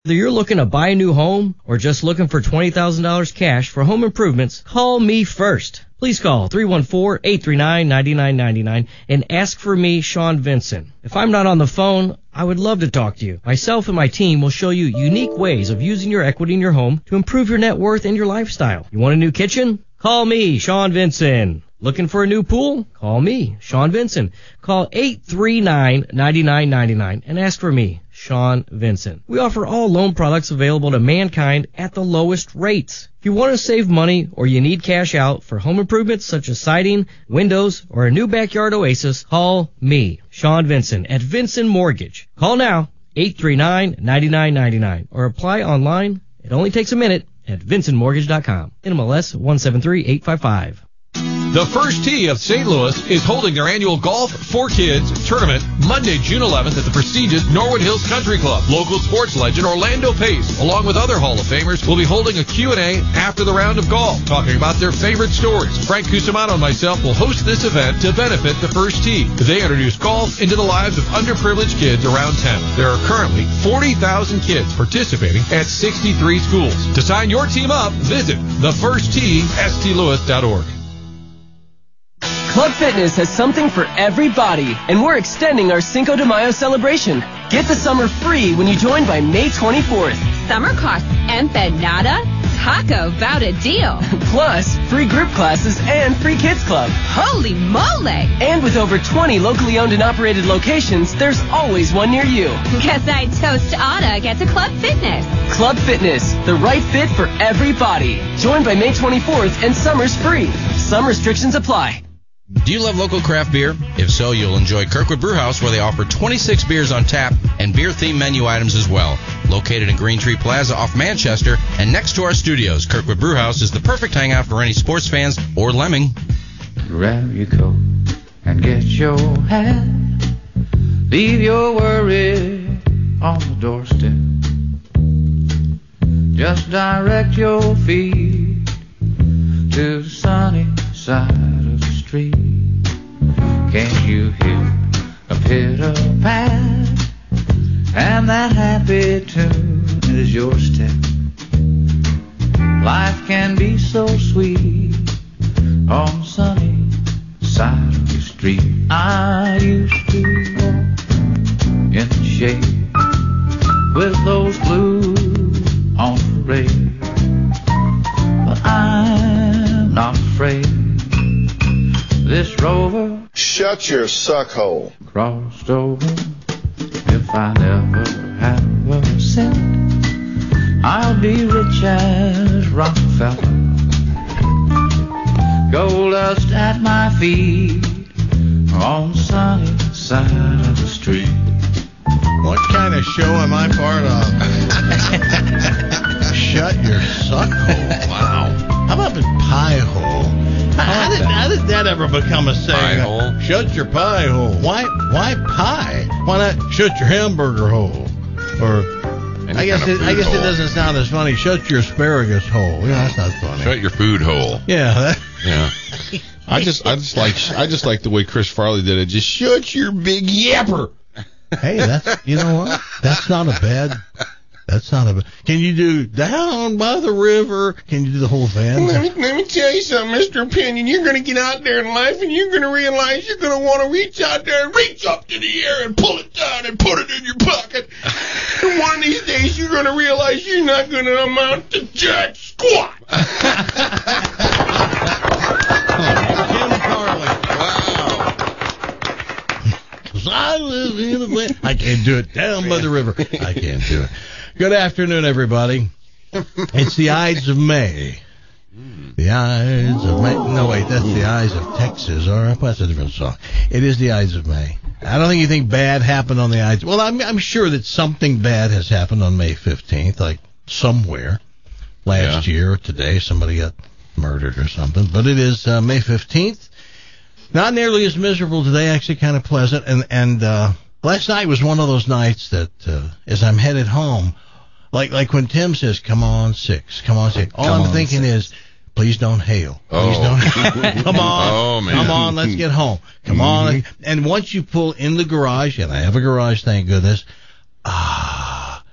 Whether you're looking to buy a new home or just looking for $20,000 cash for home improvements, call me first. Please call 314-839-9999 and ask for me, Sean Vincent. If I'm not on the phone, I would love to talk to you. Myself and my team will show you unique ways of using your equity in your home to improve your net worth and your lifestyle. You want a new kitchen? Call me, Sean Vincent. Looking for a new pool? Call me, Sean Vincent. Call 839-9999 and ask for me, Sean Vincent. We offer all loan products available to mankind at the lowest rates. If you want to save money or you need cash out for home improvements such as siding, windows, or a new backyard oasis, call me, Sean Vincent, at Vincent Mortgage. Call now, 839-9999, or apply online. It only takes a minute at vincentmortgage.com. NMLS 173855. The First Tee of St. Louis is holding their annual Golf for Kids tournament Monday, June 11th at the prestigious Norwood Hills Country Club. Local sports legend Orlando Pace, along with other Hall of Famers, will be holding a Q&A after the round of golf, talking about their favorite stories. Frank Cusimano and myself will host this event to benefit the First Tee. They introduce golf into the lives of underprivileged kids around town. There are currently 40,000 kids participating at 63 schools. To sign your team up, visit thefirsttee.stlouis.org. Club Fitness has something for everybody, and we're extending our Cinco de Mayo celebration. Get the summer free when you join by May 24th. Summer costs empanada? Taco, about a deal. Plus, free group classes and free kids club. Holy moly! And with over 20 locally owned and operated locations, there's always one near you. Guess I'd toast Anna get to Club Fitness. Club Fitness, the right fit for everybody. Join by May 24th and summer's free. Some restrictions apply. Do you love local craft beer? If so, you'll enjoy Kirkwood Brewhouse, where they offer 26 beers on tap and beer-themed menu items as well. Located in Green Tree Plaza off Manchester and next to our studios, Kirkwood Brewhouse is the perfect hangout for any sports fans or lemming. Grab your coat and get your hat. Leave your worry on the doorstep. Just direct your feet to the sunny side of the street. Can't you hear a pitter-pat? And that happy tune is your step. Life can be so sweet on the sunny side of the street. I used to walk in the shade with those blues on parade, but I'm not afraid. This rover, shut your suck hole, crossed over. If I never have a cent, I'll be rich as Rockefeller. Gold dust at my feet on the sunny side of the street. What kind of show am I part of? Shut your suck hole. Wow. How about the pie hole? How did that ever become a saying? Pie hole. Shut your pie hole. Why pie? Why not shut your hamburger hole? Or I guess it doesn't sound as funny. Shut your asparagus hole. Yeah, that's not funny. Shut your food hole. Yeah. Yeah. I just like the way Chris Farley did it. Just shut your big yapper. Hey, you know what? That's not a bad. Can you do Down by the River? Can you do the whole band? Let me tell you something, Mr. Opinion. You're going to get out there in life and you're going to realize you're going to want to reach out there and reach up to the air and pull it down and put it in your pocket. And one of these days you're going to realize you're not going to amount to jack squat. Jim Farley. Wow. 'Cause I live in a land. I can't do it. Down by the river. I can't do it. Good afternoon, everybody. It's the Ides of May. The Ides of May. No, wait, that's the Ides of Texas. All right, that's a different song. It is the Ides of May. I don't think anything bad happened on the Ides. Well, I'm sure that something bad has happened on May 15th, like somewhere last year or today. Somebody got murdered or something. But it is May 15th. Not nearly as miserable today, actually kind of pleasant. And last night was one of those nights that as I'm headed home, like when Tim says, come on, 6, come on, 6. All I'm thinking is, please don't hail. Please don't. Come on. Oh, man. Come on, let's get home. Come on. And once you pull in the garage, and I have a garage, thank goodness,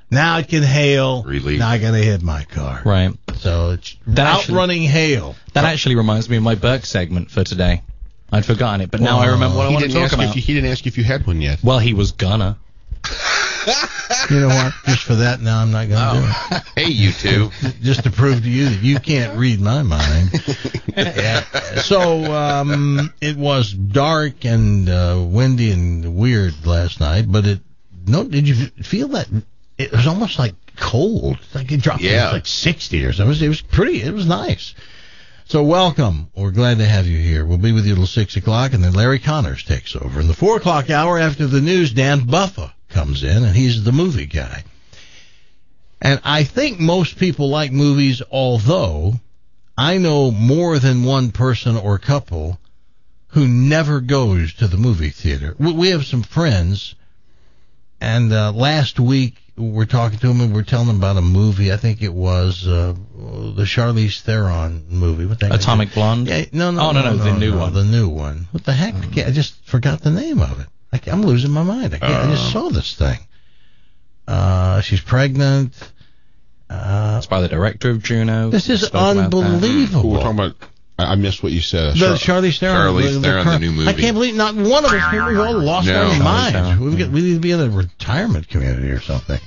Now it can hail. Relief. Now I got to hit my car. Right. So it's That outrunning hail. That actually reminds me of my Burke segment for today. I'd forgotten it, but now I remember what I want to talk about. He didn't ask you if you had one yet. Well, he was gonna. You know what? Just for that, now I'm not going to do it. Hey, you two. Just to prove to you that you can't read my mind. Yeah. So it was dark and windy and weird last night, but did you feel that it was almost like cold? Like it dropped to like 60 or something. It was pretty. It was nice. So welcome. We're glad to have you here. We'll be with you till 6 o'clock, and then Larry Connors takes over. In the 4 o'clock hour after the news, Dan Buffa comes in, and he's the movie guy. And I think most people like movies, although I know more than one person or couple who never goes to the movie theater. We have some friends, and last week we're talking to them, and we're telling them about a movie. I think it was the Charlize Theron movie. What the heck? Atomic Blonde? Yeah, no, the new one. The new one. What the heck? I just forgot the name of it. I'm losing my mind. I just saw this thing. She's pregnant. It's by the director of Juno. This is unbelievable. We're talking about. I missed what you said. The Charlize Theron. The new movie. I can't believe not one of us. We've all lost our minds. We need to be in a retirement community or something.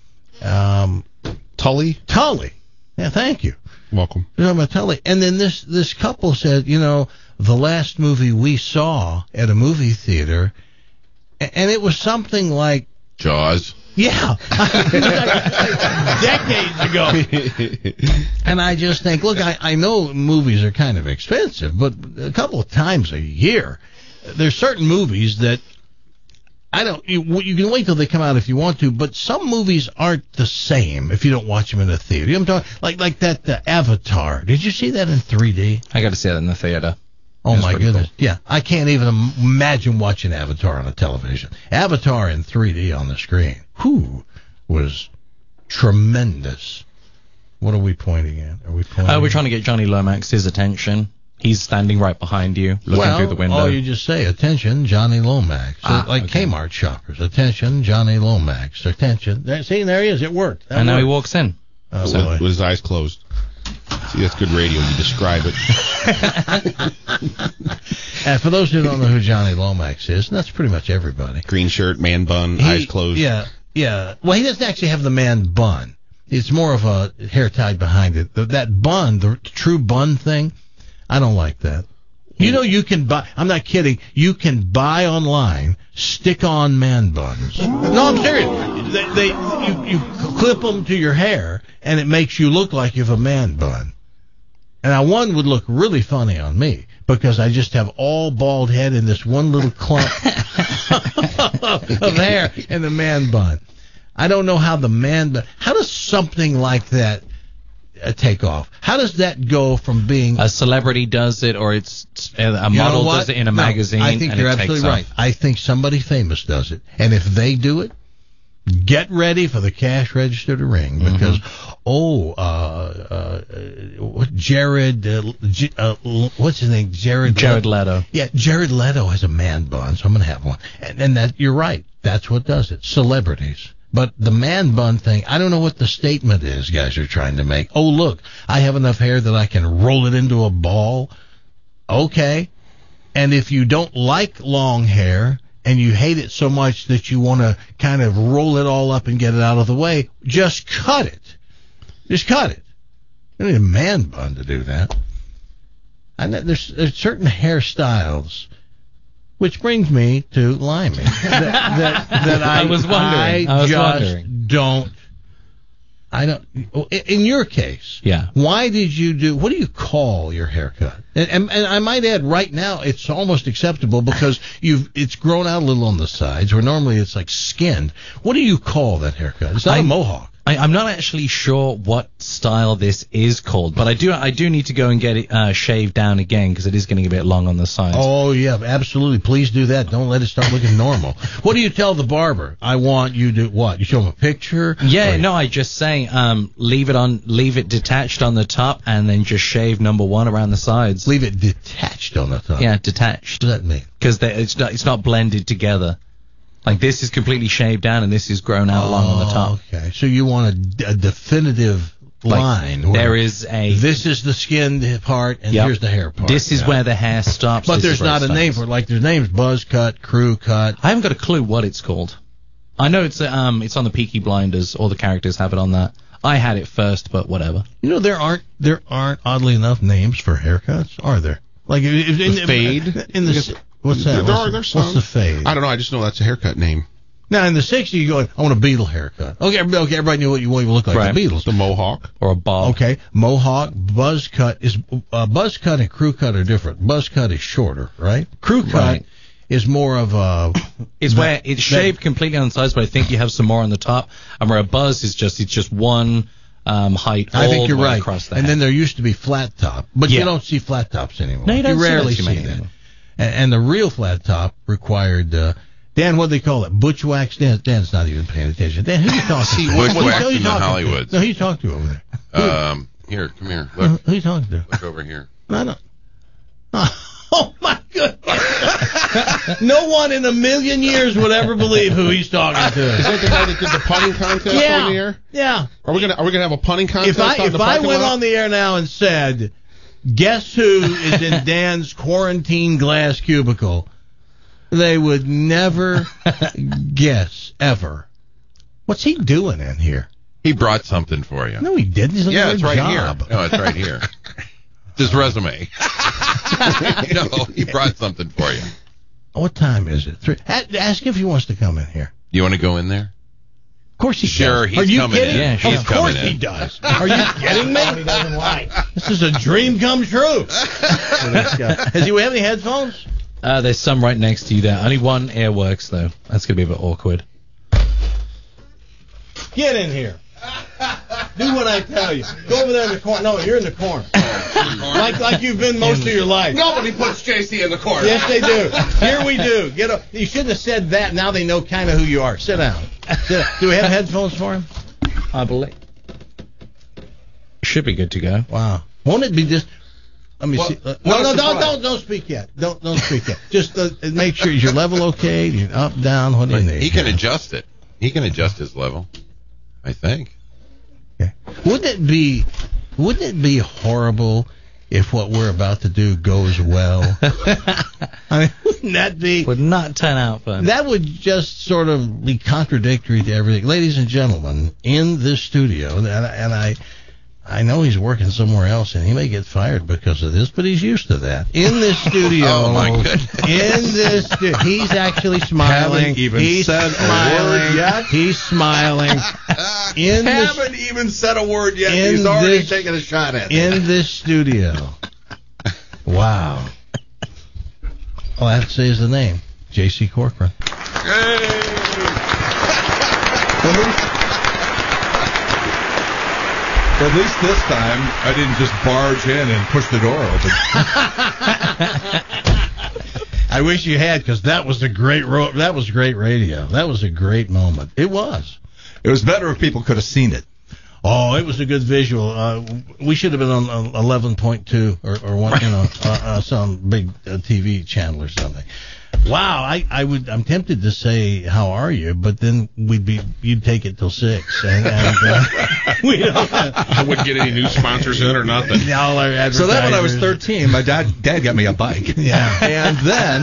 Tully. Yeah, thank you. Welcome. We're talking about Tully. And then this couple said, the last movie we saw at a movie theater, and it was something like Jaws. Yeah. Decades ago. And I just think, look, I know movies are kind of expensive, but a couple of times a year, there's certain movies that you can wait till they come out if you want to, but some movies aren't the same if you don't watch them in a theater. I'm talking like that Avatar. Did you see that in 3D? I got to see that in the theater. Oh, my goodness. Cool. Yeah, I can't even imagine watching Avatar on a television. Avatar in 3D on the screen. Was tremendous. What are we pointing at? We're trying to get Johnny Lomax's attention. He's standing right behind you, looking through the window. Oh, you just say, attention, Johnny Lomax. Kmart shoppers. Attention, Johnny Lomax. Attention. See, there he is. It worked. And now he walks in. With his eyes closed. See, that's good radio. You describe it. And for those who don't know who Johnny Lomax is, and that's pretty much everybody. Green shirt, man bun, eyes closed. Yeah. Well, he doesn't actually have the man bun. It's more of a hair tied behind it. That bun, the true bun thing, I don't like that. You can buy, I'm not kidding, you can buy online stick-on man buns. No, I'm serious. You clip them to your hair, and it makes you look like you have a man bun. And now one would look really funny on me, because I just have all bald head and this one little clump of hair in the man bun. I don't know how how does something like that take off? How does that go from being a celebrity does it, or it's a model does it in a magazine? I think you're absolutely right. I think somebody famous does it, and if they do it, get ready for the cash register to ring, because Jared, what's his name? Jared Leto. Yeah, Jared Leto has a man bun, so I'm gonna have one, and that you're right. That's what does it. Celebrities. But the man bun thing, I don't know what the statement is guys are trying to make. Oh, look, I have enough hair that I can roll it into a ball. Okay. And if you don't like long hair and you hate it so much that you want to kind of roll it all up and get it out of the way, just cut it. Just cut it. You don't need a man bun to do that. And there's certain hairstyles. Which brings me to Limey. that I was wondering. I don't. In your case, yeah. Why did you do? What do you call your haircut? And I might add, right now it's almost acceptable because it's grown out a little on the sides, where normally it's like skinned. What do you call that haircut? It's not a mohawk. I'm not actually sure what style this is called, but I do need to go and get it shaved down again because it is getting a bit long on the sides. Oh yeah, absolutely. Please do that. Don't let it start looking normal. What do you tell the barber? I want you to what? You show him a picture? Yeah, no, I just say leave it detached on the top and then just shave number one around the sides. Leave it detached on the top. Yeah, detached. What does that mean? Because it's not blended together. Like, this is completely shaved down, and this is grown out long on the top. Okay, so you want a definitive line. Like, there is a... This is the skin part, and here's the hair part. This is where the hair stops. But there's not a name for it. Like, there's names Buzz Cut, Crew Cut. I haven't got a clue what it's called. I know it's on the Peaky Blinders. All the characters have it on that. I had it first, but whatever. You know, there aren't oddly enough names for haircuts, are there? Like fade. What's that? There's some. What's the fade? I don't know. I just know that's a haircut name. Now in the '60s, you go, I want a Beatle haircut. Okay, everybody knew what you look like. Right. The Beatles, the mohawk or a bob. Okay, mohawk, buzz cut is buzz cut and crew cut are different. Buzz cut is shorter, right? Crew cut is more of a. It's where it's shaved completely on the sides, but I think you have some more on the top. And where a buzz is just one height. I think you're right. Across the and head. then there used to be flat top, but you don't see flat tops anymore. No, you don't rarely see see that. And the real flat top required. Dan, what do they call it? Butch wax? Dan's not even paying attention. Dan, who are you talking to? Butch wax in the Hollywoods. No, who you talking to over there? Here, come here. Look. Who you talking to? Look over here. I don't. Oh my goodness! No one in a million years would ever believe who he's talking to. Is that the guy that did the punting contest on the air? Yeah. Are we gonna have a punting contest? If I went on the air now and said, "Guess who is in Dan's quarantine glass cubicle?" they would never guess ever. What's he doing in here? He brought something for you. No, he didn't. It's right here. No, it's right here. His resume. No, he brought something for you. What time is it? 3. Ask him if he wants to come in here. You want to go in there? Of course he sure, does. He's Are you coming kidding? in. Yeah, he's of coming course in. he does. Are you kidding me? He doesn't like. This is a dream come true for this guy. Does he have any headphones? There's some right next to you there. Only one ear works, though. That's going to be a bit awkward. Get in here. Do what I tell you. Go over there in the corner. No, you're in the corner. like you've been most of your life. Nobody puts JC in the corner. Yes, they do. Here we do. Get up. You shouldn't have said that. Now they know kind of who you are. Sit down. Do we have headphones for him? I believe. Should be good to go. Wow. Won't it be just... Let me see. Don't speak yet. Don't speak yet. Just make sure your level okay. You're up, down. What do you need? He can adjust it. He can adjust his level, I think. Okay. Wouldn't it be horrible if what we're about to do goes well? I mean, wouldn't that be? Would not turn out fun. That would just sort of be contradictory to everything. Ladies and gentlemen, in this studio, and I know he's working somewhere else, and he may get fired because of this, but he's used to that. In this studio, oh my goodness! In this, he's actually smiling. Haven't even he's said smiling. a word yet. He's smiling. Haven't even said a word yet. He's already taking a shot at it. In this studio. Wow. All I have to say is the name, J.C. Corcoran. At least this time, I didn't just barge in and push the door open. I wish you had, because that was great radio. That was a great moment. It was. It was better if people could have seen it. Oh, it was a good visual. We should have been on 11.2 or one, some big TV channel or something. Wow, I'm tempted to say how are you, but then you'd take it till 6, and we don't. I wouldn't get any new sponsors in or nothing. All our advertisers. So then when I was 13, my dad got me a bike. Yeah, and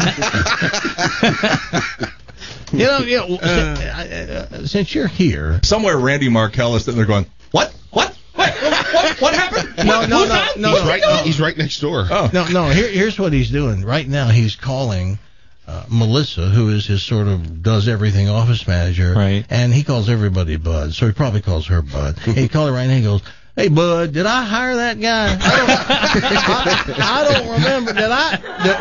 then since you're here, somewhere Randy Markell is sitting there going, What happened? No. He's right next door. Oh. No. Here's what he's doing right now. He's calling Melissa, who is his sort of does everything office manager, right? And he calls everybody Bud, so he probably calls her Bud. He called her right now. He goes, "Hey Bud, did I hire that guy? I don't remember. Did I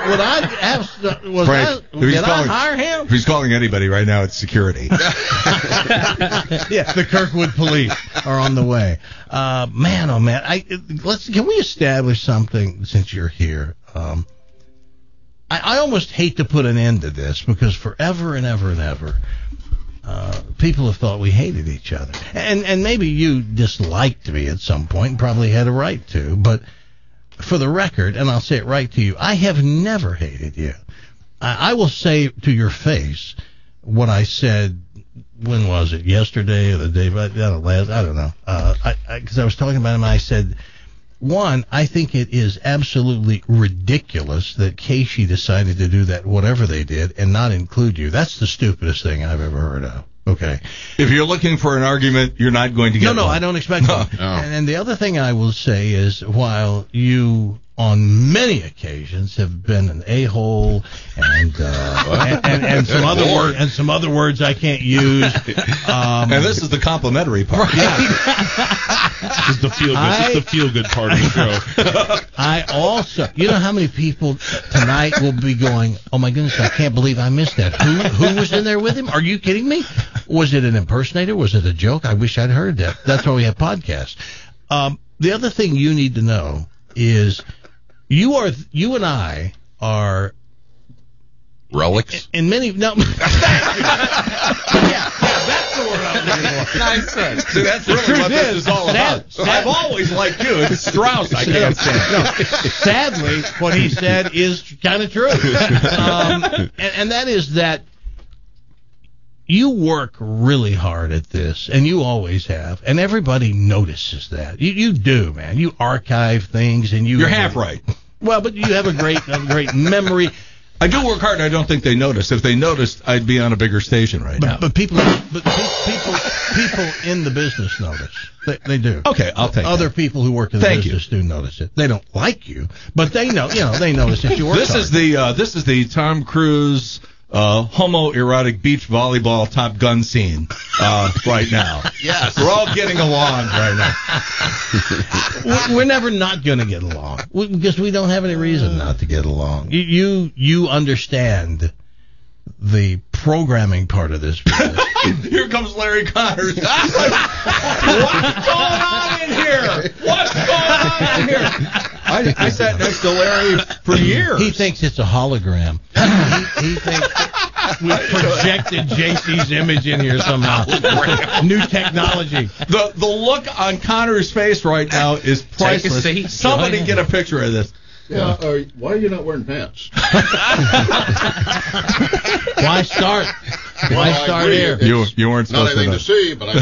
hire him? If he's calling anybody right now, it's security. Yeah, the Kirkwood police are on the way. Man, oh man, can we establish something since you're here? I almost hate to put an end to this because forever and ever and ever, people have thought we hated each other. And maybe you disliked me at some point and probably had a right to, but for the record, and I'll say it right to you, I have never hated you. I will say to your face what I said. When was it? Yesterday or the day? I don't know. Because I was talking about him, and I said, one, I think it is absolutely ridiculous that Casey decided to do that, whatever they did, and not include you. That's the stupidest thing I've ever heard of. Okay. If you're looking for an argument, you're not going to get one. No, I don't expect one. And the other thing I will say is, while you, on many occasions, have been an a-hole and some other words I can't use. And this is the complimentary part. Yeah. This is the feel good part of the show. I also, you know how many people tonight will be going, oh my goodness, I can't believe I missed that. Who was in there with him? Are you kidding me? Was it an impersonator? Was it a joke? I wish I'd heard that. That's why we have podcasts. The other thing you need to know is you and I are relics in many. No, yeah, that's the word I'm looking for. Nice. See, that's really what this is all about. I've always liked you. It's Strauss I can't stand. No, sadly, what he said is kind of true, and that is that you work really hard at this, and you always have, and everybody notices that. You do, man. You archive things, and you're half right. Well, but you have a great memory. I do work hard, and I don't think they notice. If they noticed, I'd be on a bigger station right now. But people in the business notice. They do. Okay, I'll take other that. People who work in the business do notice it. They don't like you, but they know. They notice that you work hard. This is the Tom Cruise homoerotic beach volleyball Top Gun scene right now. Yes. We're all getting along right now. We're never not going to get along because we don't have any reason not to get along. You understand the programming part of this business. Here comes Larry Connors. What's going on in here? What's going on in here? I sat next to Larry for years. He thinks it's a hologram. He thinks we projected JC's image in here somehow. New technology. The look on Connor's face right now is priceless. Somebody get a picture of this. Yeah. Why are you not wearing pants? Why start? Why start here? You weren't supposed to. Not anything to see, but I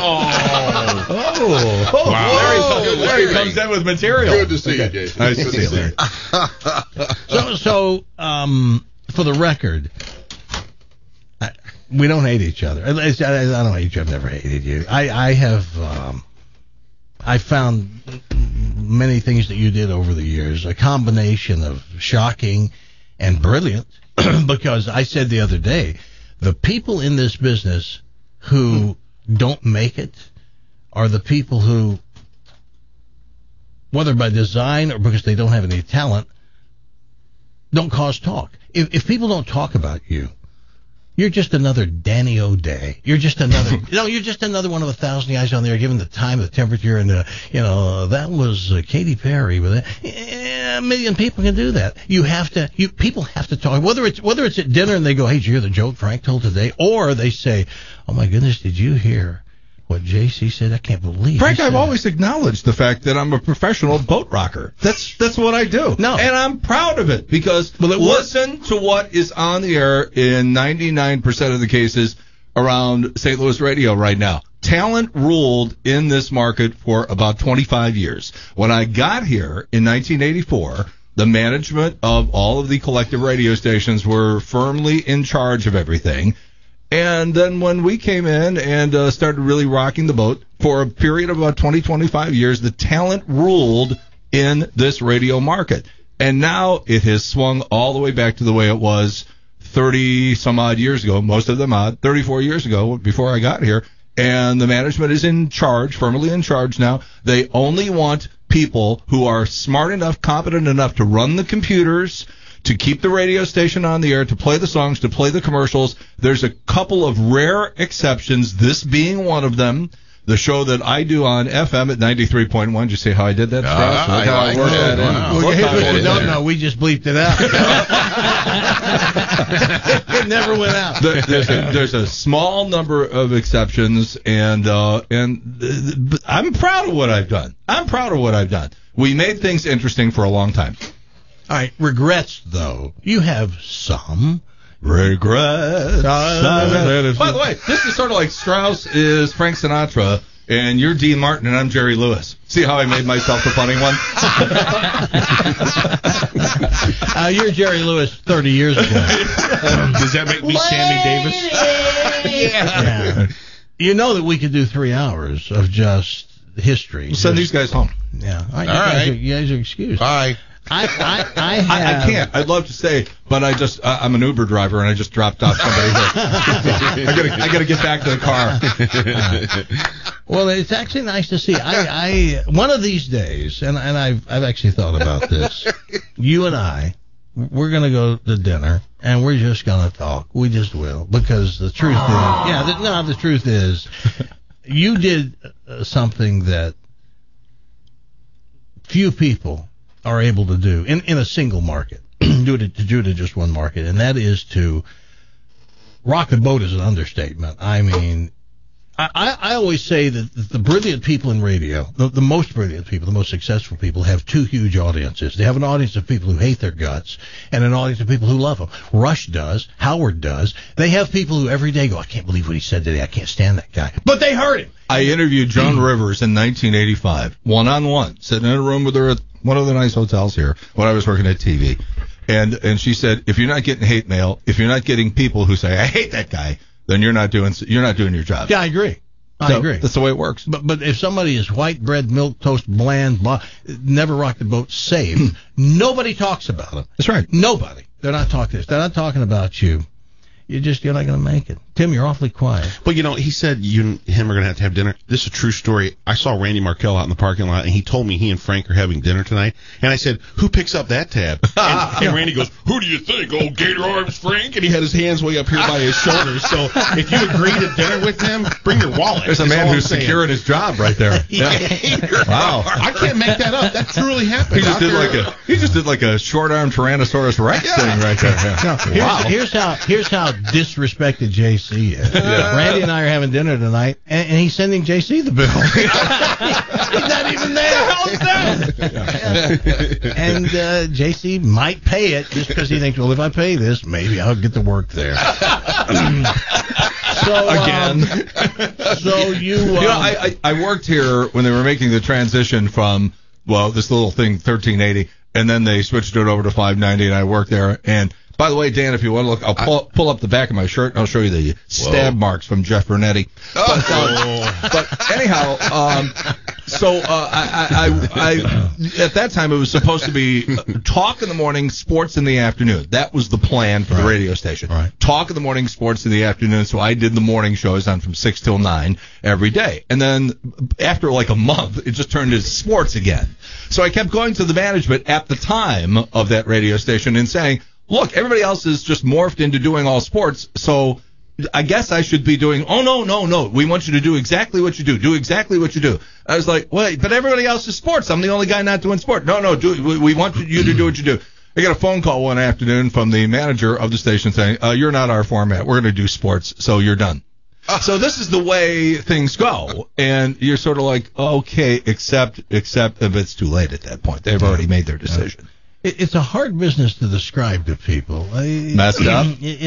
saw. Wow. Larry comes in with material. Good to see you, Jason. Nice to see you, Larry. So, for the record, we don't hate each other. I don't hate you. I've never hated you. I have. I found many things that you did over the years, a combination of shocking and brilliant, because I said the other day, the people in this business who don't make it are the people who, whether by design or because they don't have any talent, don't cause talk. If people don't talk about you, you're just another Danny O'Day. You're just another. You're just another one of 1,000 guys on there, given the time, the temperature, and that was Katy Perry. With a million people can do that. People have to talk. Whether it's at dinner and they go, "Hey, did you hear the joke Frank told today?" Or they say, "Oh my goodness, did you hear what JC said? I can't believe." Frank, I've always acknowledged the fact that I'm a professional boat rocker. That's what I do. No. And I'm proud of it because listen to what is on the air in 99% of the cases around St. Louis radio right now. Talent ruled in this market for about 25 years. When I got here in 1984, the management of all of the collective radio stations were firmly in charge of everything. And then when we came in and started really rocking the boat for a period of about 20-25 years, the talent ruled in this radio market. And now it has swung all the way back to the way it was 30-some-odd years ago, most of them 34 years ago before I got here. And the management is in charge, firmly in charge now. They only want people who are smart enough, competent enough to run the computers, to keep the radio station on the air, to play the songs, to play the commercials. There's a couple of rare exceptions, this being one of them. The show that I do on FM at 93.1. Did you see how I did that, Strauss? I worked that in. Well, here's what you don't know. We just bleeped it out. It never went out. There's a small number of exceptions, and I'm proud of what I've done. We made things interesting for a long time. All right, regrets, though. You have some. Regret. By the way, this is sort of like Strauss is Frank Sinatra, and you're Dean Martin, and I'm Jerry Lewis. See how I made myself the funny one? You're Jerry Lewis 30 years ago. Does that make me Sammy Davis? Yeah. You know that we could do 3 hours of just history. We'll send these guys home. Yeah. All right. You guys are excused. Bye. I can't. I'd love to stay, but I'm an Uber driver and I just dropped off somebody here. I gotta get back to the car. Well, it's actually nice to see. I one of these days, and I've actually thought about this. You and we're gonna go to dinner and we're just gonna talk. We just will, because the truth is, the truth is, you did something that few people are able to do in a single market. do it to just one market, and that is to rock the boat is an understatement. I mean, I always say that the brilliant people in radio, the most brilliant people, the most successful people, have two huge audiences. They have an audience of people who hate their guts and an audience of people who love them. Rush does. Howard does. They have people who every day go, I can't believe what he said today. I can't stand that guy. But they heard him. I interviewed Joan Rivers in 1985, one-on-one, sitting in a room with her at one of the nice hotels here when I was working at TV. And she said, if you're not getting hate mail, if you're not getting people who say, I hate that guy, then you're not doing your job. Yeah, I agree. I agree. That's the way it works. But if somebody is white bread, milk toast, bland, never rocked the boat, safe, nobody talks about them. That's right. Nobody. They're not talking about you. You're not going to make it. Tim, you're awfully quiet. But, he said you and him are going to have dinner. This is a true story. I saw Randy Markell out in the parking lot, and he told me he and Frank are having dinner tonight. And I said, who picks up that tab? And Randy goes, who do you think? Old Gator Arms Frank? And he had his hands way up here by his shoulders. So if you agree to dinner with him, bring your wallet. There's a man who's securing his job right there. Wow. I can't make that up. That truly happened. He just did like a short-armed Tyrannosaurus Rex thing right there. Wow. Here's how disrespected JC is. Yeah. Randy and I are having dinner tonight, and he's sending JC the bill. He's not even there. And JC might pay it just because he thinks, well, if I pay this, maybe I'll get to work there. I worked here when they were making the transition from this little thing 1380, and then they switched it over to 590, and I worked there. And by the way, Dan, if you want to look, I'll pull up the back of my shirt and I'll show you the stab marks from Jeff Bernetti. But anyhow, I at that time it was supposed to be talk in the morning, sports in the afternoon. That was the plan for the radio station. Right. Talk in the morning, sports in the afternoon. So I did the morning shows on from 6 till 9 every day. And then after like a month, it just turned into sports again. So I kept going to the management at the time of that radio station and saying, look, everybody else is just morphed into doing all sports, so I guess I should be doing, no. We want you to do exactly what you do. Do exactly what you do. I was like, wait, but everybody else is sports. I'm the only guy not doing sport. No, we want you to do what you do. I got a phone call one afternoon from the manager of the station saying, you're not our format. We're going to do sports, so you're done. So this is the way things go, and you're sort of like, okay, except if it's too late at that point. They've already made their decision. It's a hard business to describe to people. Messed up?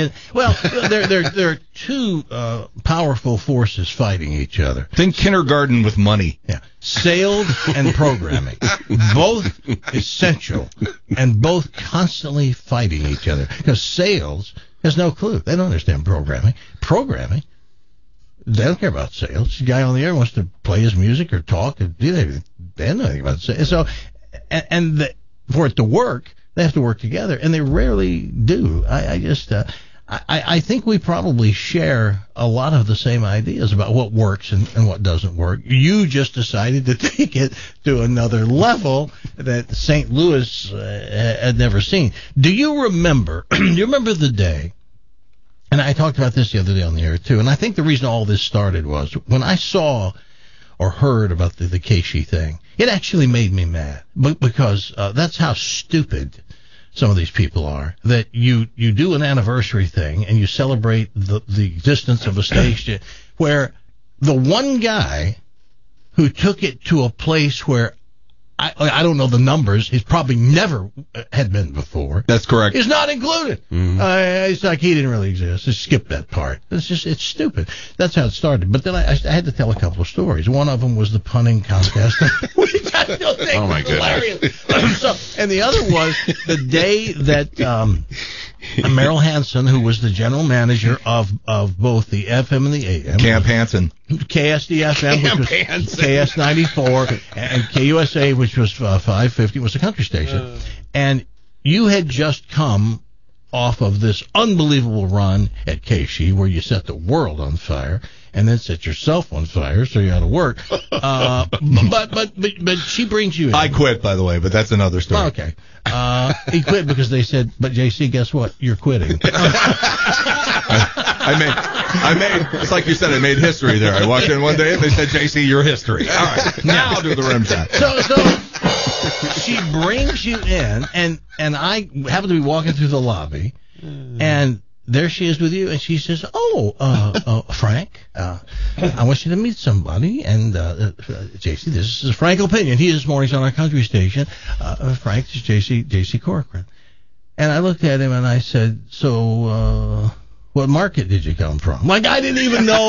There are two powerful forces fighting each other. Think kindergarten with money. Yeah. Sales and programming. Both essential and both constantly fighting each other. Because sales has no clue. They don't understand programming. Programming, they don't care about sales. The guy on the air wants to play his music or talk or do anything. They don't know anything about sales. So, for it to work, they have to work together, and they rarely do. I think we probably share a lot of the same ideas about what works and what doesn't work. You just decided to take it to another level that St. Louis had never seen. Do you remember? Do you remember the day? And I talked about this the other day on the air too. And I think the reason all this started was when I saw or heard about the Keishi thing. It actually made me mad because that's how stupid some of these people are. That you do an anniversary thing and you celebrate the existence of a station where the one guy who took it to a place where I don't know the numbers. He's probably never had been before. That's correct. Is not included. It's like he didn't really exist. Just skip that part. It's stupid. That's how it started. But then I had to tell a couple of stories. One of them was the punning contest, which I still think Oh, my was hilarious. And the other was the day that Merrill Hansen, who was the general manager of both the FM and the AM, Camp Hansen, KSD-FM, which was KS94, and KUSA, which was 550, was a country station. And you had just come off of this unbelievable run at KSHE where you set the world on fire and then set yourself on fire, so you're out of work. But she brings you in. I quit, by the way, but that's another story. Okay. He quit because they said, but JC, guess what? You're quitting. I made, it's like you said, I made history there. I walked in one day and they said, JC, you're history. All right, now do the rim shot. So she brings you in, and I happen to be walking through the lobby, and there she is with you, and she says, Frank, I want you to meet somebody, and JC, this is Frank Opinion. He is mornings on our country station. Frank, this is JC Corcoran. And I looked at him and I said, so, what market did you come from? Like, I didn't even know.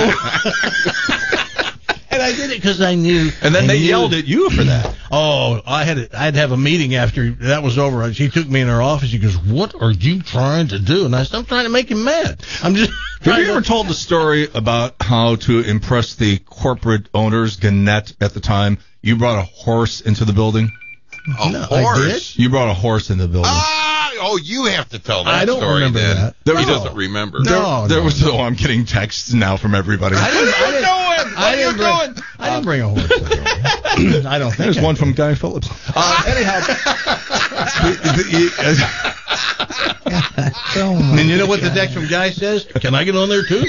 And I did it because I knew. And then they yelled at you for that. Oh, I'd have a meeting after that was over. She took me in her office. She goes, "What are you trying to do?" And I said, "I'm trying to make him mad. I'm just." Have you ever told the story about how to impress the corporate owners, Gannett at the time? You brought a horse into the building. A horse? You brought a horse in the building. Oh, you have to tell that I don't story remember then. that. He doesn't remember. There was. Oh, I'm getting texts now from everybody. I didn't bring a horse. I don't think there's one from Guy Phillips. Anyhow, and you know what the text from Guy says? Can I get on there too?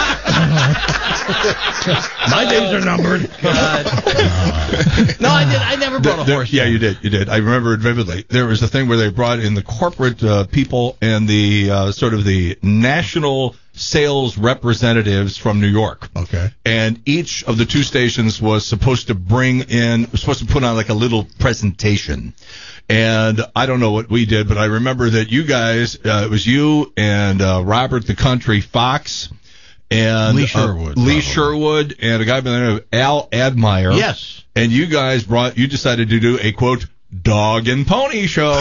My days are numbered. No, I did. I never brought a horse. Yeah, you did. I remember it vividly. There was a thing where they brought in the corporate people and the sort of the national sales representatives from New York. Okay. And each of the two stations was supposed to put on like a little presentation. And I don't know what we did, but I remember that you guys, it was you and Robert the Country Fox and Lee Sherwood, and a guy by the name of Al Admire. Yes. And you guys you decided to do a quote dog and pony show.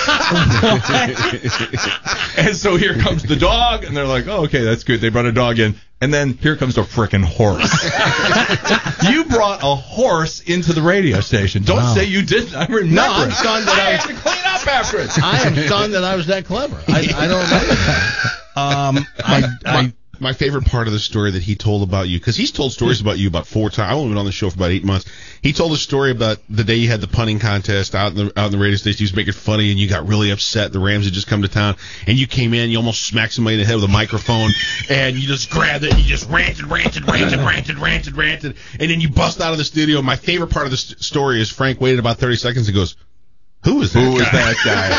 And so here comes the dog, and they're like, oh, okay, that's good. They brought a dog in. And then here comes a frickin' horse. You brought a horse into the radio station. Don't say you didn't. I remember. No, I'm stunned that I had to clean up after it. I am stunned that I was that clever. I don't remember that. My favorite part of the story that he told about you, because he's told stories about you about 4 times. I've only been on the show for about 8 months. He told a story about the day you had the punting contest out in the radio station. He was making funny, and you got really upset. The Rams had just come to town, and you came in. You almost smacked somebody in the head with a microphone, and you just grabbed it, and you just ranted, and then you bust out of the studio. My favorite part of the story is Frank waited about 30 seconds and goes, Who was that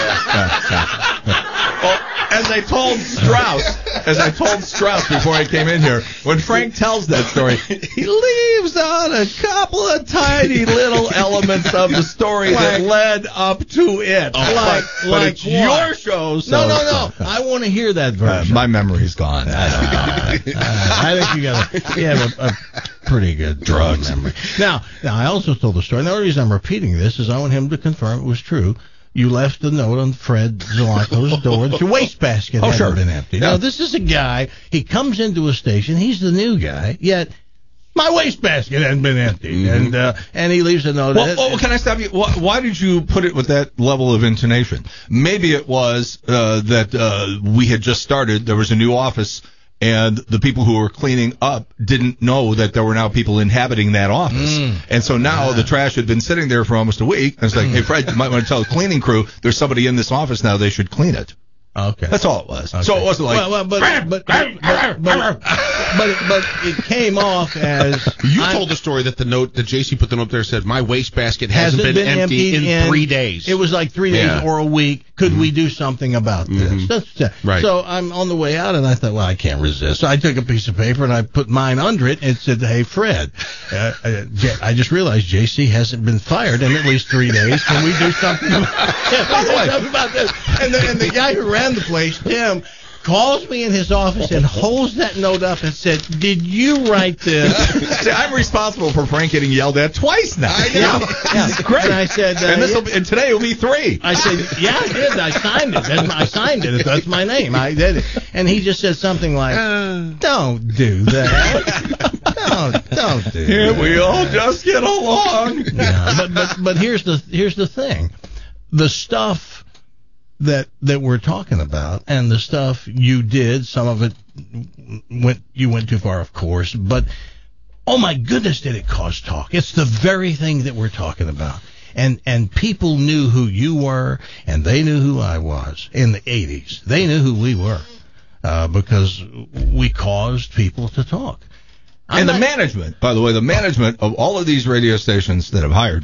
guy? As I told Strauss before I came in here, when Frank tells that story, he leaves out a couple of tiny little elements of the story that led up to it. But it's your show. So No. I want to hear that version. My memory's gone. I think you have a pretty good drug memory. Now, I also told the story. The only reason I'm repeating this is I want him to confirm it was true. You left a note on Fred Zolonko's door that your wastebasket hadn't been empty. Yeah. Now, this is a guy, he comes into a station, he's the new guy, yet my wastebasket hadn't been empty. Mm-hmm. And he leaves a note. Well, can I stop you? Why did you put it with that level of intonation? Maybe it was that we had just started, there was a new office, and the people who were cleaning up didn't know that there were now people inhabiting that office. And so now the trash had been sitting there for almost a week. And it's like, hey, Fred, you might want to tell the cleaning crew there's somebody in this office now. They should clean it. Okay. That's all it was. Okay. So it wasn't like. but it came off as You told the story that the note that JC put the note there said, "My wastebasket hasn't been empty in 3 days." It was like 3 days or a week. Could we do something about this? That's right. So I'm on the way out, and I thought, well, I can't resist. So I took a piece of paper and I put mine under it, and it said, "Hey, Fred, I just realized JC hasn't been fired in at least 3 days. Can we do something about this?" And the guy who ran the place, Tim, calls me in his office and holds that note up and said, "Did you write this?" See, I'm responsible for Frank getting yelled at twice now. I know. Yeah. Great. And I said, and today will be 3. I said, "Yeah, I did. I signed it. I signed it. That's my name. I did it." And he just said something like, "Don't do that. Don't do Here that." we all just get along. Yeah, but here's the thing, the stuff that we're talking about, and the stuff you did, some of it you went too far, of course, but oh my goodness, did it cause talk? It's the very thing that we're talking about. And people knew who you were, and they knew who I was in the 80s. They knew who we were, because we caused people to talk. And the management, by the way, the management of all of these radio stations that have hired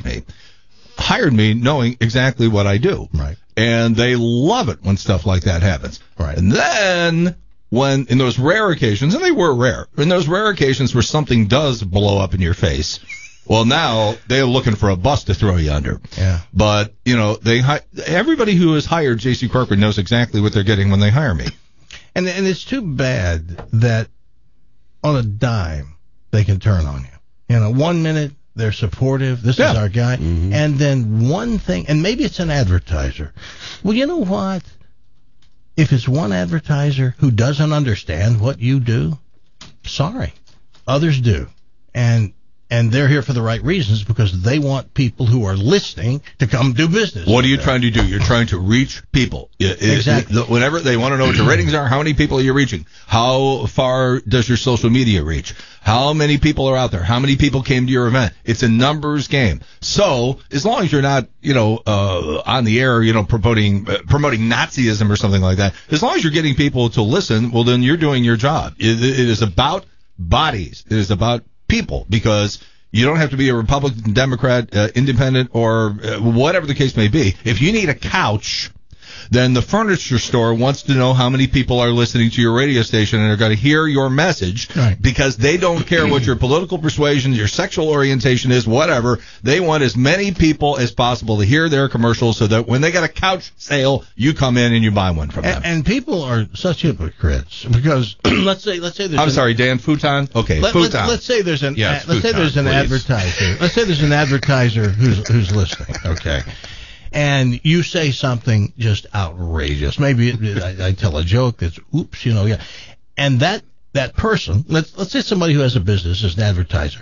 me knowing exactly what I do. Right. And they love it when stuff like that happens. Right. And then when, in those rare occasions, and they were rare, in those rare occasions where something does blow up in your face, well, now they're looking for a bus to throw you under. Yeah. But, everybody who has hired J.C. Corcoran knows exactly what they're getting when they hire me. And it's too bad that on a dime they can turn on you. 1 minute they're supportive. This is our guy. Mm-hmm. And then one thing, and maybe it's an advertiser. Well, you know what? If it's one advertiser who doesn't understand what you do, sorry. Others do. And they're here for the right reasons, because they want people who are listening to come do business. What are you trying to do? You're trying to reach people. Exactly. Whenever they want to know what your ratings are, how many people are you reaching? How far does your social media reach? How many people are out there? How many people came to your event? It's a numbers game. So as long as you're not, on the air, promoting Nazism or something like that, as long as you're getting people to listen, well, then you're doing your job. It is about bodies. It is about people, because you don't have to be a Republican, Democrat, independent, or whatever the case may be. If you need a couch, then the furniture store wants to know how many people are listening to your radio station and are going to hear your message, right, because they don't care what your political persuasion, your sexual orientation is, whatever. They want as many people as possible to hear their commercials, so that when they got a couch sale, you come in and you buy one from them. And people are such hypocrites, because let's say there's I'm sorry, Dan, futon? Okay, futon. Let's say there's an Futon, advertiser. Let's say there's an advertiser who's listening. Okay. And you say something just outrageous. Maybe I tell a joke that's oops, and that person, let's say somebody who has a business is an advertiser.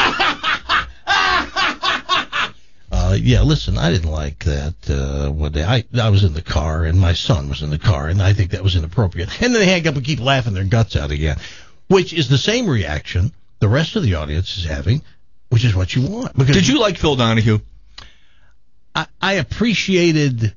Listen, I didn't like that one day. I was in the car, and my son was in the car, and I think that was inappropriate. And then they hang up and keep laughing their guts out again, which is the same reaction the rest of the audience is having, which is what you want. Because did you like Phil Donahue? I appreciated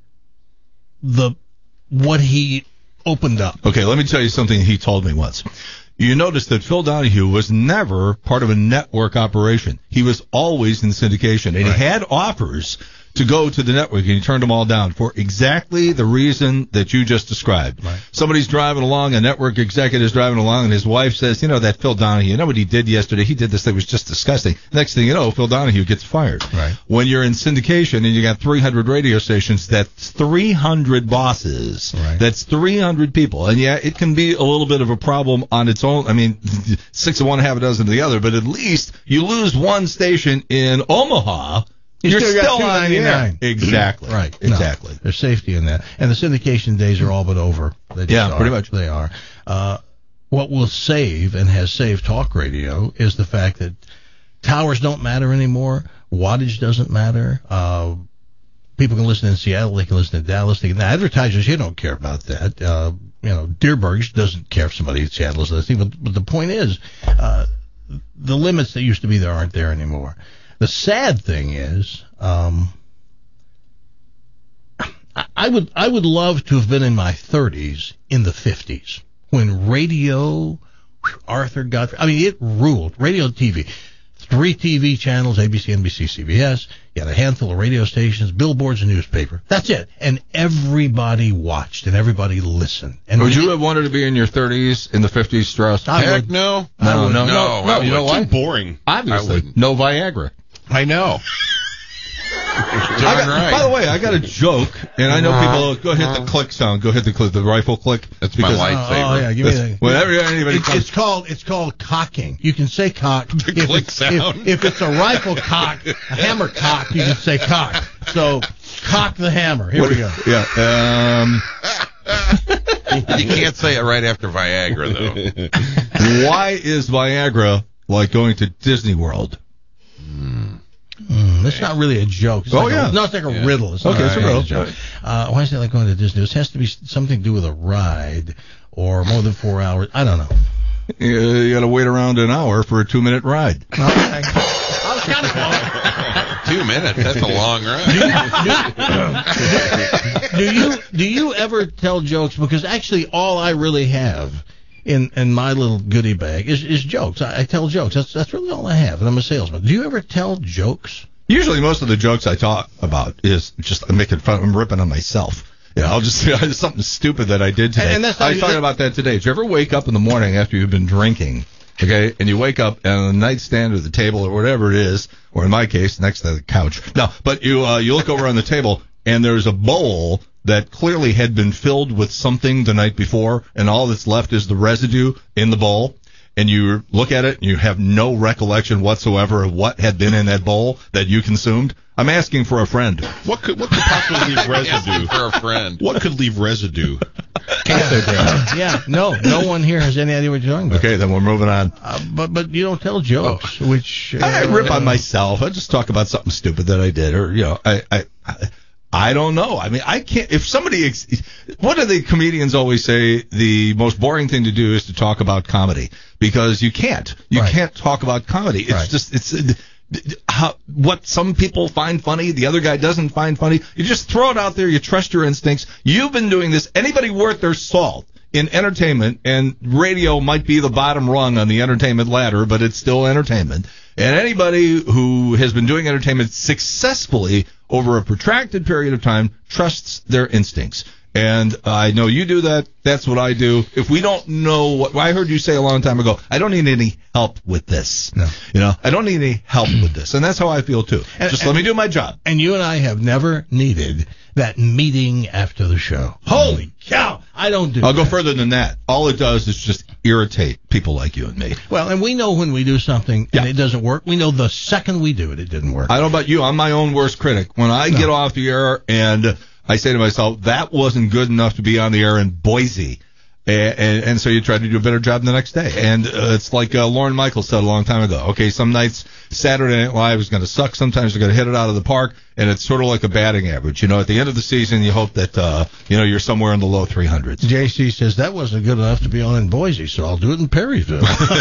what he opened up. Okay, let me tell you something he told me once. You notice that Phil Donahue was never part of a network operation. He was always in syndication, and he had offers to go to the network, and he turned them all down for exactly the reason that you just described. Right. Somebody's driving along, a network executive is driving along, and his wife says, that Phil Donahue, what he did yesterday? He did this thing, was just disgusting. Next thing you know, Phil Donahue gets fired. Right. When you're in syndication and you got 300 radio stations, that's 300 bosses. Right. That's 300 people. And yeah, it can be a little bit of a problem on its own. I mean, 6 of one, half a dozen of the other, but at least you lose one station in Omaha, you're still on the air. Exactly. Right. Exactly. No, there's safety in that. And the syndication days are all but over. Pretty much. They are. What will save and has saved talk radio is the fact that towers don't matter anymore. Wattage doesn't matter. People can listen in Seattle. They can listen in Dallas. Advertisers, you don't care about that. Dearborg's doesn't care if somebody in Seattle is listening. But the point is, the limits that used to be there aren't there anymore. The sad thing is, I would love to have been in my 30s in the 50s when radio, Arthur Godfrey, I mean, it ruled. Radio and TV. 3 TV channels, ABC, NBC, CBS. You had a handful of radio stations, billboards, and newspaper. That's it. And everybody watched and everybody listened. And would you have wanted to be in your 30s, in the 50s, Strauss? Heck no. No. You know why? Too boring. Obviously. No Viagra. I know. By the way, I got a joke, and I know people go hit the click sound. Go hit the rifle click. That's my lightsaber. Oh, yeah, give me that. Whenever anybody comes, it's called cocking. You can say cock. The click sound. If it's a rifle cock, a hammer cock, you can say cock. So cock the hammer. Here we go. Yeah. You can't say it right after Viagra, though. Why is Viagra like going to Disney World? That's not really a joke. It's it's like a riddle. It's not it's a riddle. Joke. Why is it like going to Disney? This has to be something to do with a ride or more than 4 hours. I don't know. You got to wait around an hour for a 2-minute ride. I was kind of close. 2 minutes. That's a long ride. Do you ever tell jokes? Because actually, all I really have in my little goodie bag is jokes. I tell jokes. That's really all I have, and I'm a salesman. Do you ever tell jokes? Usually, most of the jokes I talk about is just making fun. I'm ripping on myself. Yeah, I'll just say something stupid that I did today. And I was talking about that today. Did you ever wake up in the morning after you've been drinking? Okay, and you wake up and on the nightstand or the table or whatever it is, or in my case, next to the couch. No, but you look over on the table and there's a bowl that clearly had been filled with something the night before, and all that's left is the residue in the bowl. And you look at it and you have no recollection whatsoever of what had been in that bowl that you consumed. I'm asking for a friend. What could possibly leave residue? For a friend. What could leave residue? No one here has any idea what you're talking about. Okay, then we're moving on. But you don't tell jokes, which I rip on myself. I just talk about something stupid that I did, or I don't know. I mean, I can't. If somebody, what do the comedians always say? The most boring thing to do is to talk about comedy, because you can't. You can't talk about comedy. It's just what some people find funny, the other guy doesn't find funny. You just throw it out there. You trust your instincts. You've been doing this. Anybody worth their salt in entertainment, and radio might be the bottom rung on the entertainment ladder, but it's still entertainment. And anybody who has been doing entertainment successfully over a protracted period of time trusts their instincts. And I know you do that. That's what I do. If we don't know what I heard you say a long time ago, I don't need any help with this. No. I don't need any help with this. And that's how I feel too. Just let me do my job. And you and I have never needed that meeting after the show. Holy cow. I don't do I'll go further than that. All it does is just irritate people like you and me. Well, and we know when we do something and it doesn't work. We know the second we do it, it didn't work. I don't know about you. I'm my own worst critic. When I get off the air and I say to myself, that wasn't good enough to be on the air in Boise. And so you try to do a better job the next day. And it's like Lorne Michaels said a long time ago. Okay, some nights Saturday Night Live is going to suck. Sometimes they're going to hit it out of the park. And it's sort of like a batting average. At the end of the season, you hope that, you're somewhere in the low 300s. JC says, that wasn't good enough to be on in Boise, so I'll do it in Perryville.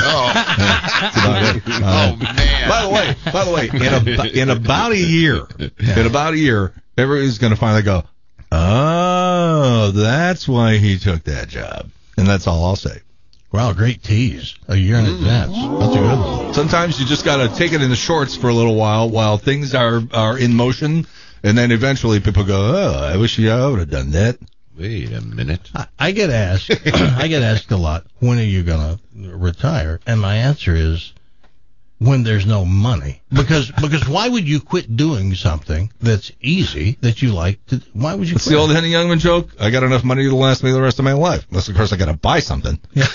Man. By the way, in about a year, everybody's going to finally go, oh, that's why he took that job. And that's all I'll say. Wow, great tease. A year in advance. That's a good one. Sometimes you just got to take it in the shorts for a little while things are in motion, and then eventually people go, oh, I wish I would have done that. Wait a minute. I get asked a lot, when are you going to retire? And my answer is, when there's no money. Because why would you quit doing something that's easy, that you like to? Why would you quit? It's the old Henny Youngman joke. I got enough money to last me the rest of my life. Unless, of course, I got to buy something. Yeah.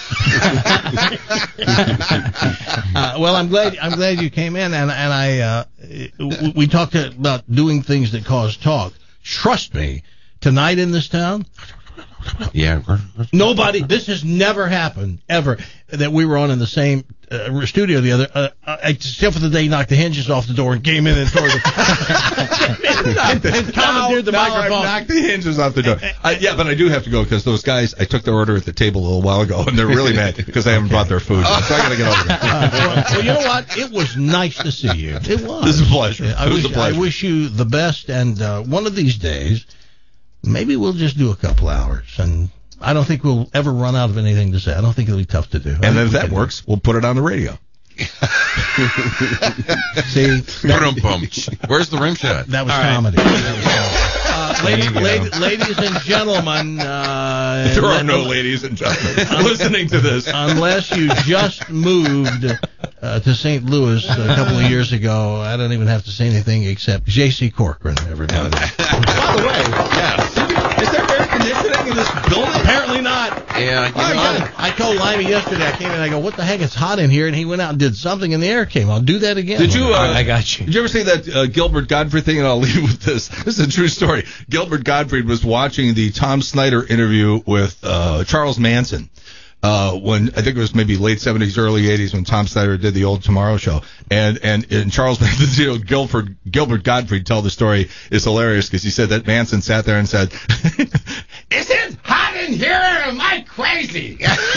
Well, I'm glad you came in, and we talked about doing things that cause talk. Trust me, tonight in this town, yeah, nobody. This has never happened ever that we were on in the same studio the other. Except for the day he knocked the hinges off the door and came in and tore the and commandeered the microphone. Knocked the hinges off the door. But I do have to go because those guys. I took their order at the table a little while ago, and they're really mad because I haven't brought their food. So I got to get over there. Well, you know what? It was nice to see you. It was. This is a pleasure. I wish you the best, and one of these days, maybe we'll just do a couple hours, and I don't think we'll ever run out of anything to say. I don't think it'll be tough to do. And then if that works, we'll put it on the radio. See, where's the rim shot? That was comedy. Ladies and gentlemen, there are no ladies and gentlemen listening to this. Unless you just moved to St. Louis a couple of years ago, I don't even have to say anything except J.C. Corcoran, everybody. By the way, is there air conditioning in this building? Apparently not. Yeah. I told Limey yesterday, I came in and I go, what the heck, it's hot in here, and he went out and did something and the air came. I'll do that again. Did you? I got you. Did you ever see that Gilbert Gottfried thing? And I'll leave with this. This is a true story. Gilbert Gottfried was watching the Tom Snyder interview with Charles Manson. When I think it was maybe late 70s, early 80s when Tom Snyder did the old Tomorrow Show, and Charles Manson, Gilbert Gottfried tell the story is hilarious because he said that Manson sat there and said, "Is it hot in here? Am I crazy?"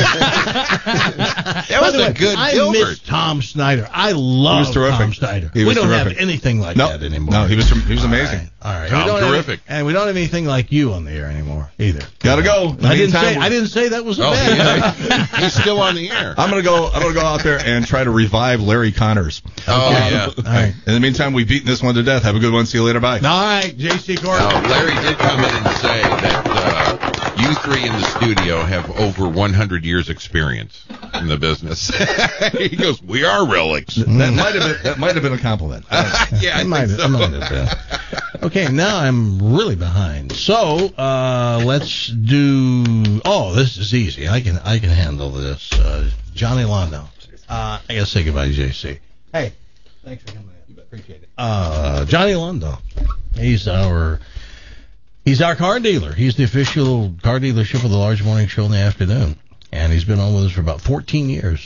That was a good Gilbert. I miss Tom Snyder. I love Tom Snyder. We don't have anything like that anymore. No, he was amazing. All right. Tom, terrific. And we don't have anything like you on the air anymore either. Gotta go. I didn't say that was a bad. He's still on the air. I'm gonna go out there and try to revive Larry Connors. Oh yeah. All right. In the meantime, we've beaten this one to death. Have a good one. See you later. Bye. All right, J.C. Corcoran. Larry did come in and say that you three in the studio have over 100 years experience in the business. He goes, "We are relics." That might have been a compliment. Yeah, I might have been. Okay, now I'm really behind. So let's do. Oh, this is easy. I can handle this. Johnny Londo. I gotta say goodbye to JC. Hey, thanks for coming in. Appreciate it. Johnny Londo. He's our car dealer. He's the official car dealership of the Large Morning Show in the afternoon, and he's been on with us for about 14 years.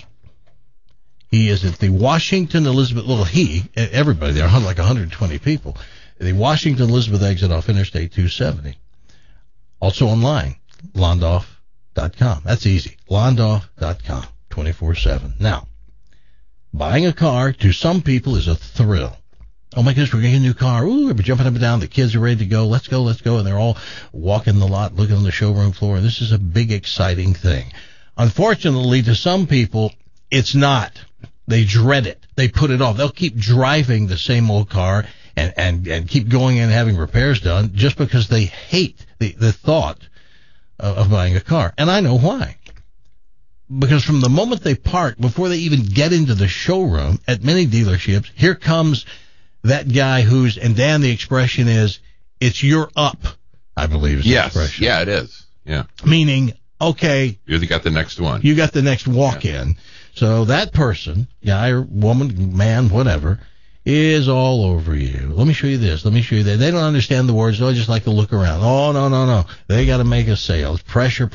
He is at the Washington Elizabeth. Well, everybody there, like 120 people. The Washington Elizabeth exit off Interstate 270. Also online, Londoff.com. That's easy. Londoff.com, 24/7. Now, buying a car to some people is a thrill. Oh my goodness, we're getting a new car. Ooh, we're jumping up and down. The kids are ready to go. Let's go. And they're all walking the lot, looking on the showroom floor. This is a big, exciting thing. Unfortunately, to some people, it's not. They dread it. They put it off. They'll keep driving the same old car and keep going and having repairs done just because they hate the thought of buying a car. And I know why. Because from the moment they park, before they even get into the showroom at many dealerships, here comes that guy and Dan, the expression is, it's your up, I believe is the expression. Yeah, it is. Yeah. Meaning, okay. You got the next one. You got the next walk-in. Yeah. So that person, guy or woman, man, whatever, is all over you. Let me show you this. Let me show you that. They don't understand the words. They just like to look around. Oh, no. They got to make a sale. It's pressure.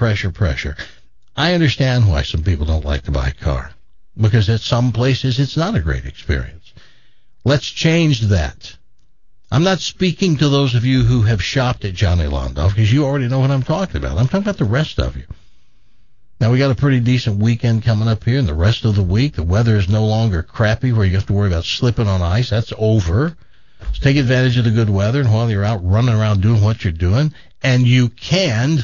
I understand why some people don't like to buy a car. Because at some places it's not a great experience. Let's change that. I'm not speaking to those of you who have shopped at Johnny Londo, because you already know what I'm talking about. I'm talking about the rest of you. Now, we got a pretty decent weekend coming up here, and the rest of the week, the weather is no longer crappy where you have to worry about slipping on ice. That's over. Let's take advantage of the good weather, and while you're out running around doing what you're doing, and you can,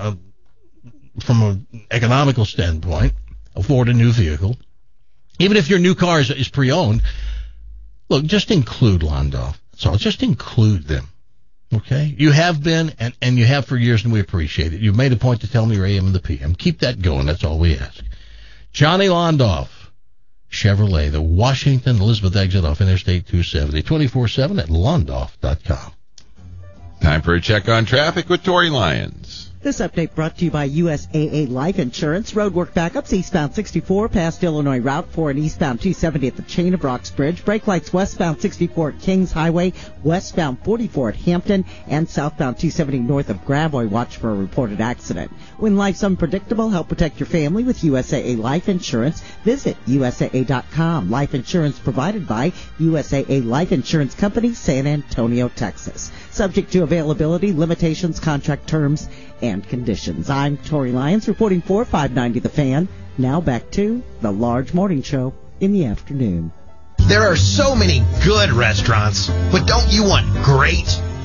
from an economical standpoint, afford a new vehicle. Even if your new car is pre-owned, look, just include Londoff. So just include them. Okay? You have been, and you have for years, and we appreciate it. You've made a point to tell me your AM and the PM. Keep that going. That's all we ask. Johnny Londoff, Chevrolet, the Washington Elizabeth exit off Interstate 270, 24/7 at Londoff.com. Time for a check on traffic with Tori Lyons. This update brought to you by USAA Life Insurance. Roadwork backups eastbound 64 past Illinois Route 4 and eastbound 270 at the Chain of Rocks Bridge. Brake lights westbound 64 at Kings Highway, westbound 44 at Hampton, and southbound 270 north of Gravois. Watch for a reported accident. When life's unpredictable, help protect your family with USAA Life Insurance. Visit USAA.com. Life insurance provided by USAA Life Insurance Company, San Antonio, Texas. Subject to availability, limitations, contract terms, and conditions. I'm Tori Lyons reporting for 590 The Fan. Now back to the Large Morning Show in the afternoon. There are so many good restaurants, but don't you want great?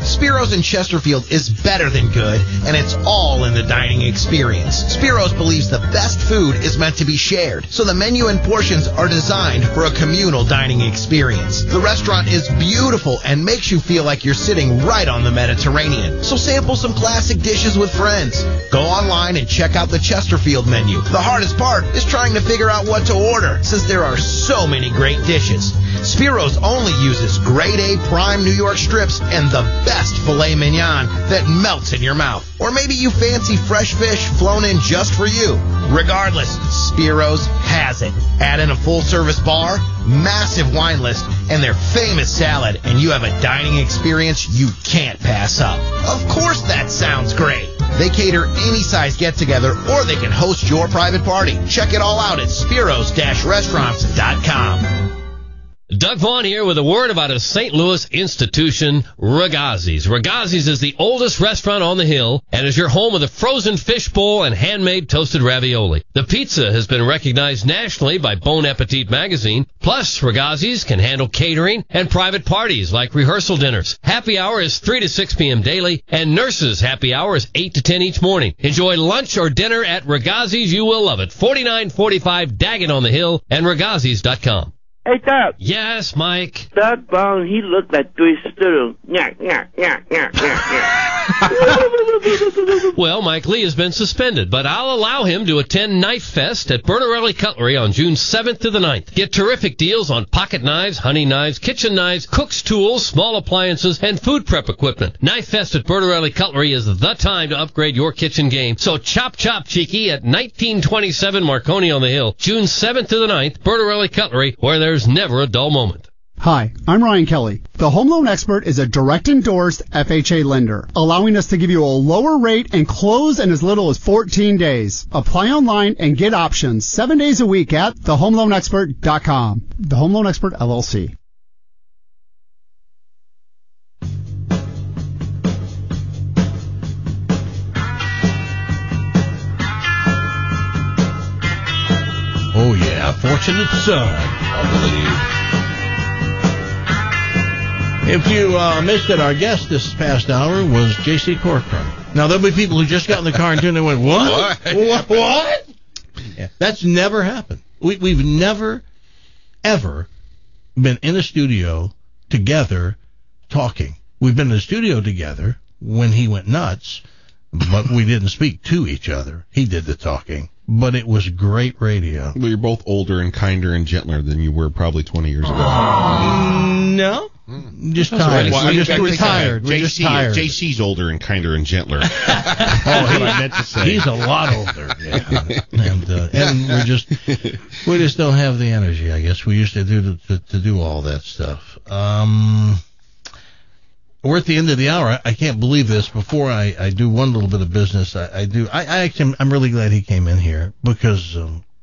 Spiro's in Chesterfield is better than good, and it's all in the dining experience. Spiro's believes the best food is meant to be shared, so the menu and portions are designed for a communal dining experience. The restaurant is beautiful and makes you feel like you're sitting right on the Mediterranean. So sample some classic dishes with friends. Go online and check out the Chesterfield menu. The hardest part is trying to figure out what to order, since there are so many great dishes. Spiro's only uses grade A prime New York strips and the best filet mignon that melts in your mouth. Or maybe you fancy fresh fish flown in just for you. Regardless, Spiro's has it. Add in a full-service bar, massive wine list, and their famous salad, and you have a dining experience you can't pass up. Of course that sounds great. They cater any size get-together, or they can host your private party. Check it all out at spiros-restaurants.com. Doug Vaughn here with a word about a St. Louis institution, Ragazzi's. Ragazzi's is the oldest restaurant on the hill and is your home of the frozen fish bowl and handmade toasted ravioli. The pizza has been recognized nationally by Bon Appetit magazine. Plus, Ragazzi's can handle catering and private parties like rehearsal dinners. Happy hour is 3 to 6 p.m. daily, and nurses' happy hour is 8 to 10 each morning. Enjoy lunch or dinner at Ragazzi's. You will love it. 4945 Daggett on the Hill and Ragazzi's.com. Hey, Doug. Yes, Mike. Doug Vaughn, he looked like Twister. Yeah. Well, Mike Lee has been suspended, but I'll allow him to attend Knife Fest at Bertarelli Cutlery on June 7th to the 9th. Get terrific deals on pocket knives, hunting knives, kitchen knives, cook's tools, small appliances, and food prep equipment. Knife Fest at Bertarelli Cutlery is the time to upgrade your kitchen game. So chop, cheeky at 1927 Marconi on the Hill, June 7th to the 9th, Bertarelli Cutlery, where there's never a dull moment. Hi, I'm Ryan Kelly. The Home Loan Expert is a direct endorsed FHA lender, allowing us to give you a lower rate and close in as little as 14 days. Apply online and get options 7 days a week at thehomeloanexpert.com. The Home Loan Expert, LLC. Oh, yeah, Fortunate Son. I believe. If you missed it, our guest this past hour was J.C. Corcoran. Now, there'll be people who just got in the car and tuned in and went, what? What? Yeah, that's never happened. We've never, ever been in a studio together talking. We've been in the studio together when he went nuts, but we didn't speak to each other. He did the talking. But it was great radio. Well, you're both older and kinder and gentler than you were probably 20 years ago. No. Just tired. Well, We're just tired. We're just tired. JC's older and kinder and gentler. That's what I meant to say. He's a lot older. Yeah. And we just don't have the energy, I guess, we used to do to do all that stuff. We're at the end of the hour. I can't believe this. Before I do one little bit of business, I'm really glad he came in here because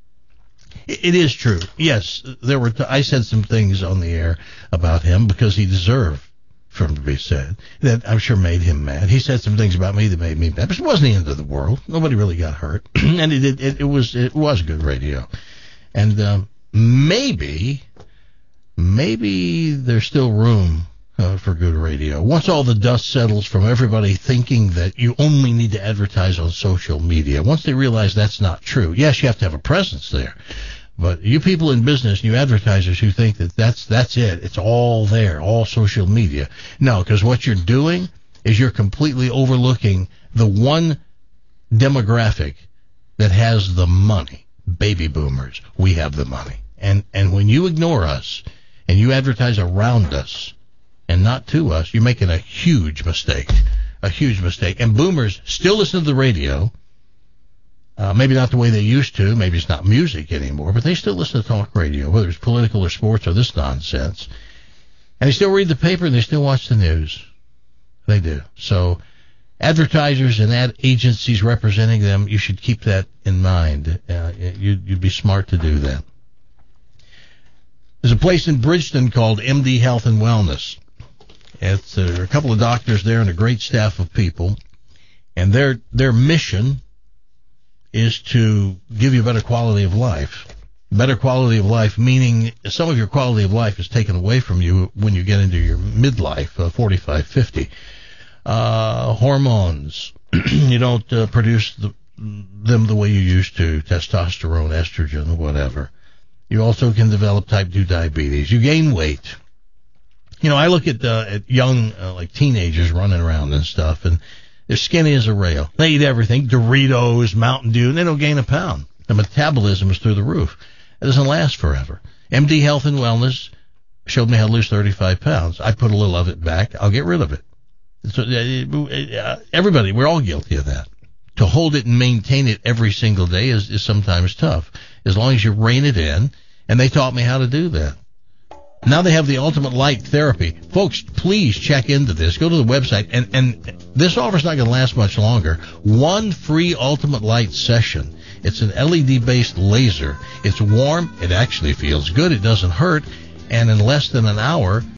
it is true. Yes, there were. I said some things on the air about him because he deserved for him to be said that I'm sure made him mad. He said some things about me that made me mad, but it wasn't the end of the world. Nobody really got hurt, and it was good radio, and maybe there's still room for good radio. Once all the dust settles from everybody thinking that you only need to advertise on social media, once they realize that's not true, yes, you have to have a presence there. But you people in business, you advertisers who think that that's it, it's all there, all social media. No, because what you're doing is you're completely overlooking the one demographic that has the money. Baby boomers. We have the money. And when you ignore us and you advertise around us, and not to us, you're making a huge mistake. A huge mistake. And boomers still listen to the radio. Maybe not the way they used to. Maybe it's not music anymore, but they still listen to talk radio, whether it's political or sports or this nonsense. And they still read the paper and they still watch the news. They do. So advertisers and ad agencies representing them, you should keep that in mind. You'd be smart to do that. There's a place in Bridgeton called MD Health and Wellness. It's a couple of doctors there and a great staff of people, and their mission is to give you a better quality of life. Better quality of life, meaning some of your quality of life is taken away from you when you get into your midlife, 45, 50. hormones. You don't produce them the way you used to, testosterone, estrogen, whatever. You also can develop type 2 diabetes. You gain weight. You know, I look at young, like teenagers running around and stuff, and they're skinny as a rail. They eat everything, Doritos, Mountain Dew, and they don't gain a pound. The metabolism is through the roof. It doesn't last forever. MD Health and Wellness showed me how to lose 35 pounds. I put a little of it back. I'll get rid of it. So, everybody, we're all guilty of that. To hold it and maintain it every single day is sometimes tough, as long as you rein it in, and they taught me how to do that. Now they have the Ultimate Light Therapy. Folks, please check into this. Go to the website, and this offer's not going to last much longer. One free Ultimate Light session. It's an LED-based laser. It's warm. It actually feels good. It doesn't hurt. And in less than an hour,